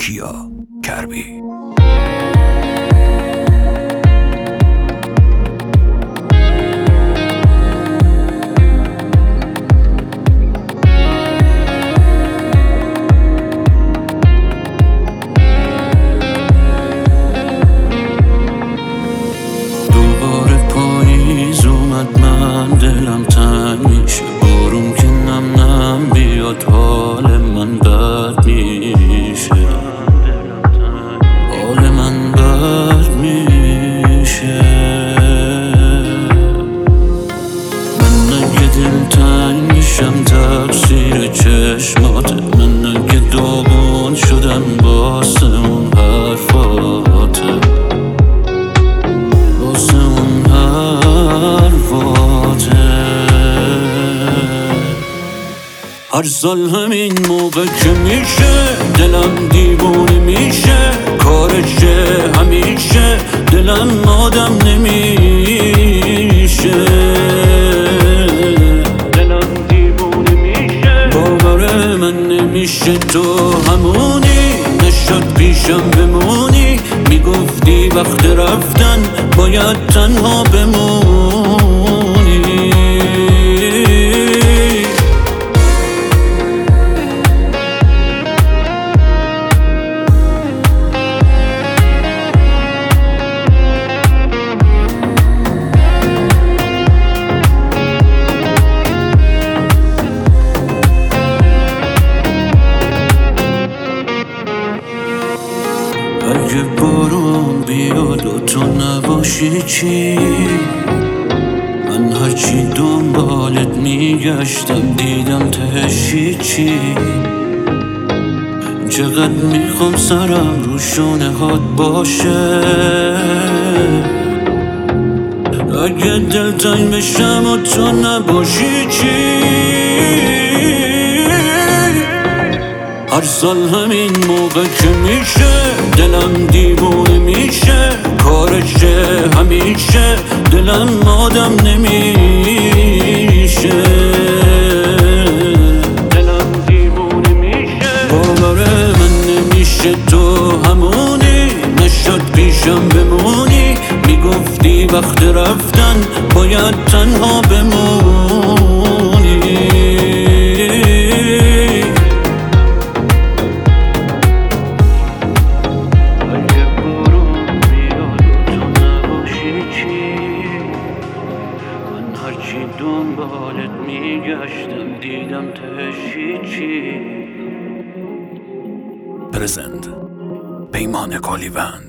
کیا کربی. دوباره پاییز اومد، من دلم تنگ میشه. بارون که نم نم بیاد حال من بد میشه. حال من بد میشه. من اگه دلتنگ میشم تقصیر چشماته. من اگه داغون شدم واسه اون حرفاته. هر سال همین موقع که میشه دلم دیوونه میشه. کارشه همیشه دلم آدم نمیشه. دلم دیوونه میشه. باور من نمیشه تو همونی. نشد پیشم بمونی. میگفتی وقت رفتن باید تنها بمونی. اگه بارون بیاد و تو نباشی چی؟ من هرچی دنبالت میگشتم دیدم تهش چی. چقدر میخوام سرم رو شونه هات باشه. اگه دلتنگ بشم و تو نباشی چی؟ هر سال همین موقع که میشه دلم دیوونه میشه. کارشه همیشه دلم آدم نمیشه. دلم دیوونه میشه. باور من نمیشه تو همونی. نشد پیشم بمونی. میگفتی وقت رفتن باید تنها بمونی. هرچی دنبالت میگشتم دیدم تهش چی. پرزنت پیمان کالیوند.